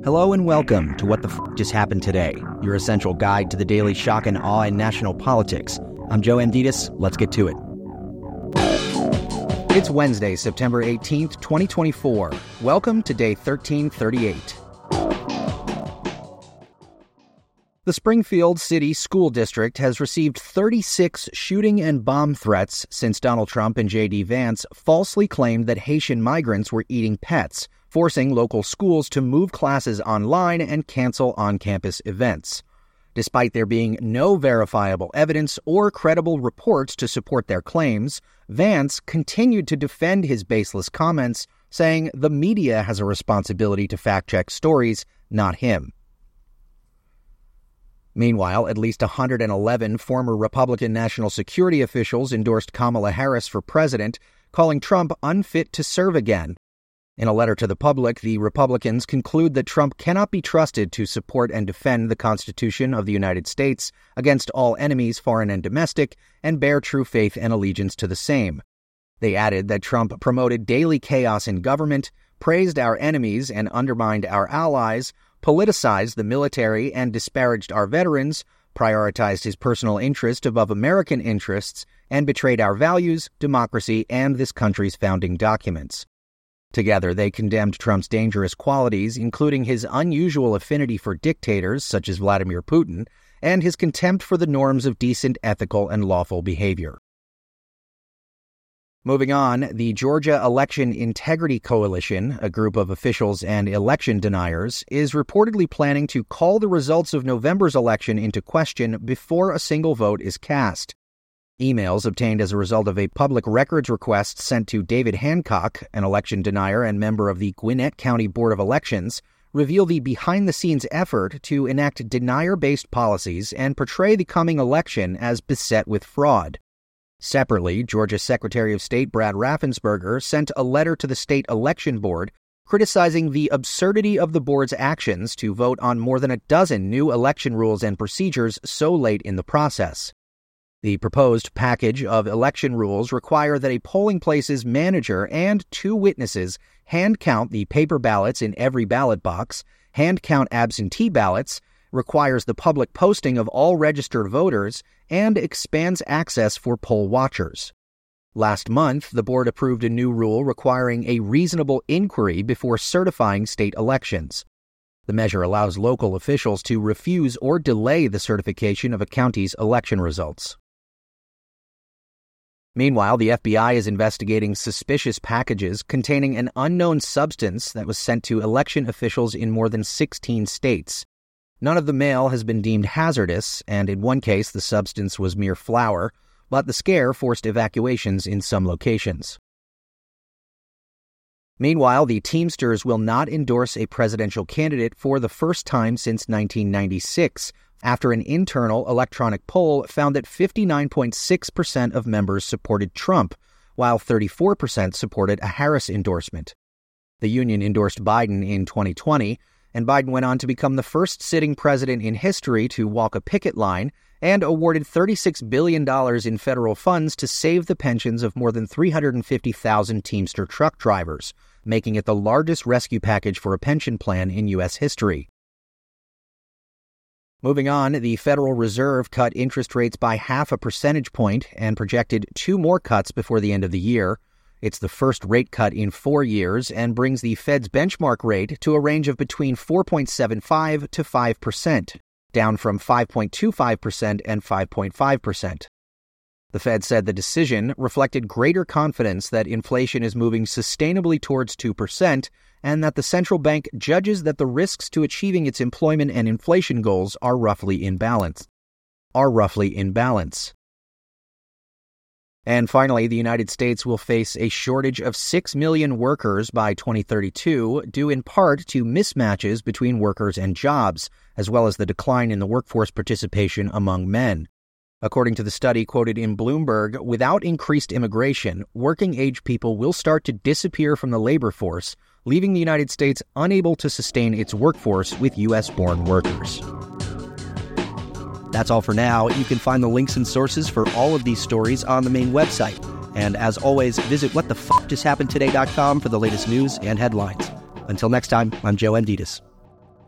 Hello and welcome to What the Just Happened Today, your essential guide to the daily shock and awe in national politics. I'm Joe Amditis. Let's get to it. It's Wednesday, September 18th, 2024. Welcome to day 1338. The Springfield City School District has received 36 shooting and bomb threats since Donald Trump and J.D. Vance falsely claimed that Haitian migrants were eating pets, forcing local schools to move classes online and cancel on-campus events. Despite there being no verifiable evidence or credible reports to support their claims, Vance continued to defend his baseless comments, saying the media has a responsibility to fact-check stories, not him. Meanwhile, at least 111 former Republican national security officials endorsed Kamala Harris for president, calling Trump unfit to serve again. In a letter to the public, the Republicans conclude that Trump cannot be trusted to support and defend the Constitution of the United States against all enemies, foreign and domestic, and bear true faith and allegiance to the same. They added that Trump promoted daily chaos in government, praised our enemies and undermined our allies, politicized the military and disparaged our veterans, prioritized his personal interest above American interests, and betrayed our values, democracy, and this country's founding documents. Together, they condemned Trump's dangerous qualities, including his unusual affinity for dictators such as Vladimir Putin, and his contempt for the norms of decent, ethical, and lawful behavior. Moving on, the Georgia Election Integrity Coalition, a group of officials and election deniers, is reportedly planning to call the results of November's election into question before a single vote is cast. Emails obtained as a result of a public records request sent to David Hancock, an election denier and member of the Gwinnett County Board of Elections, reveal the behind-the-scenes effort to enact denier-based policies and portray the coming election as beset with fraud. Separately, Georgia Secretary of State Brad Raffensperger sent a letter to the state election board criticizing the absurdity of the board's actions to vote on more than a dozen new election rules and procedures so late in the process. The proposed package of election rules require that a polling place's manager and 2 witnesses hand count the paper ballots in every ballot box, hand count absentee ballots, requires the public posting of all registered voters, and expands access for poll watchers. Last month, the board approved a new rule requiring a reasonable inquiry before certifying state elections. The measure allows local officials to refuse or delay the certification of a county's election results. Meanwhile, the FBI is investigating suspicious packages containing an unknown substance that was sent to election officials in more than 16 states. None of the mail has been deemed hazardous, and in one case the substance was mere flour, but the scare forced evacuations in some locations. Meanwhile, the Teamsters will not endorse a presidential candidate for the first time since 1996, after an internal electronic poll found that 59.6% of members supported Trump, while 34% supported a Harris endorsement. The union endorsed Biden in 2020, and Biden went on to become the first sitting president in history to walk a picket line and awarded $36 billion in federal funds to save the pensions of more than 350,000 Teamster truck drivers, making it the largest rescue package for a pension plan in U.S. history. Moving on, the Federal Reserve cut interest rates by 0.5 percentage point and projected 2 more cuts before the end of the year. It's the first rate cut in 4 years and brings the Fed's benchmark rate to a range of between 4.75% to 5%, down from 5.25% and 5.5%. The Fed said the decision reflected greater confidence that inflation is moving sustainably towards 2% and that the central bank judges that the risks to achieving its employment and inflation goals are roughly in balance. And finally, the United States will face a shortage of 6 million workers by 2032, due in part to mismatches between workers and jobs, as well as the decline in the workforce participation among men. According to the study quoted in Bloomberg, without increased immigration, working-age people will start to disappear from the labor force, leaving the United States unable to sustain its workforce with U.S.-born workers. That's all for now. You can find the links and sources for all of these stories on the main website. And as always, visit whatthefjusthappenedtoday.com for the latest news and headlines. Until next time, I'm Joe Amditis.